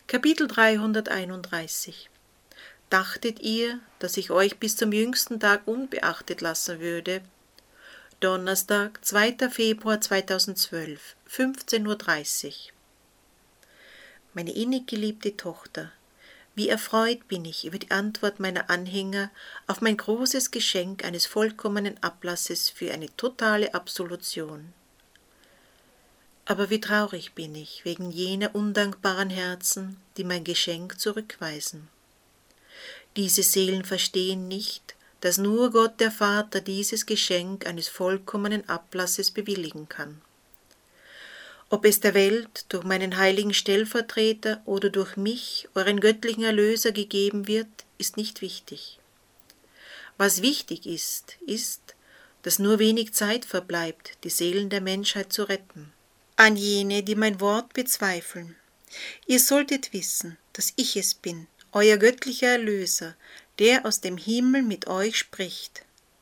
Kapitel 331. Dachtet ihr, dass ich euch bis zum jüngsten Tag unbeachtet lassen würde? Donnerstag, 2. Februar 2012, 15:30 Uhr. Meine innig geliebte Tochter, wie erfreut bin ich über die Antwort meiner Anhänger auf mein großes Geschenk eines vollkommenen Ablasses für eine totale Absolution. Aber wie traurig bin ich wegen jener undankbaren Herzen, die mein Geschenk zurückweisen. Diese Seelen verstehen nicht, dass nur Gott der Vater dieses Geschenk eines vollkommenen Ablasses bewilligen kann. Ob es der Welt durch meinen heiligen Stellvertreter oder durch mich, euren göttlichen Erlöser, gegeben wird, ist nicht wichtig. Was wichtig ist, dass nur wenig Zeit verbleibt, die Seelen der Menschheit zu retten. An jene, die mein Wort bezweifeln: Ihr solltet wissen, dass ich es bin, euer göttlicher Erlöser, der aus dem Himmel mit euch spricht.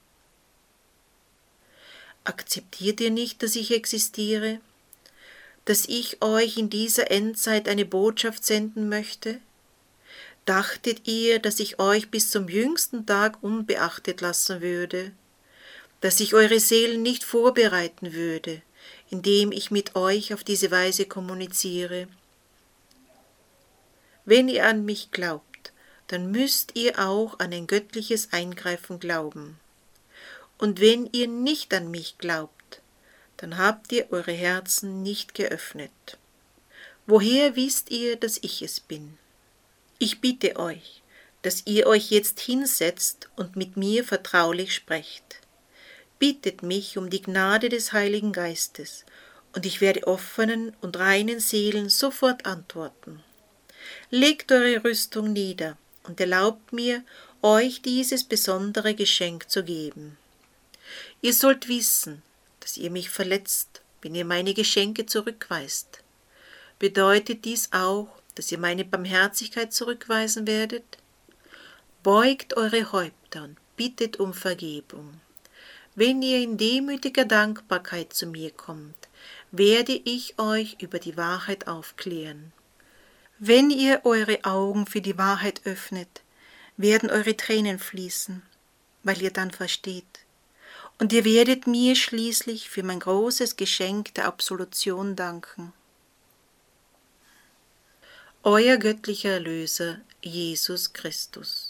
Akzeptiert ihr nicht, dass ich existiere, dass ich euch in dieser Endzeit eine Botschaft senden möchte? Dachtet ihr, dass ich euch bis zum jüngsten Tag unbeachtet lassen würde, dass ich eure Seelen nicht vorbereiten würde, indem ich mit euch auf diese Weise kommuniziere? Wenn ihr an mich glaubt, dann müsst ihr auch an ein göttliches Eingreifen glauben. Und wenn ihr nicht an mich glaubt, dann habt ihr eure Herzen nicht geöffnet. Woher wisst ihr, dass ich es bin? Ich bitte euch, dass ihr euch jetzt hinsetzt und mit mir vertraulich sprecht. Bittet mich um die Gnade des Heiligen Geistes, und ich werde offenen und reinen Seelen sofort antworten. Legt eure Rüstung nieder und erlaubt mir, euch dieses besondere Geschenk zu geben. Ihr sollt wissen, dass ihr mich verletzt, wenn ihr meine Geschenke zurückweist. Bedeutet dies auch, dass ihr meine Barmherzigkeit zurückweisen werdet? Beugt eure Häupter und bittet um Vergebung. Wenn ihr in demütiger Dankbarkeit zu mir kommt, werde ich euch über die Wahrheit aufklären. Wenn ihr eure Augen für die Wahrheit öffnet, werden eure Tränen fließen, weil ihr dann versteht. Und ihr werdet mir schließlich für mein großes Geschenk der Absolution danken. Euer göttlicher Erlöser, Jesus Christus.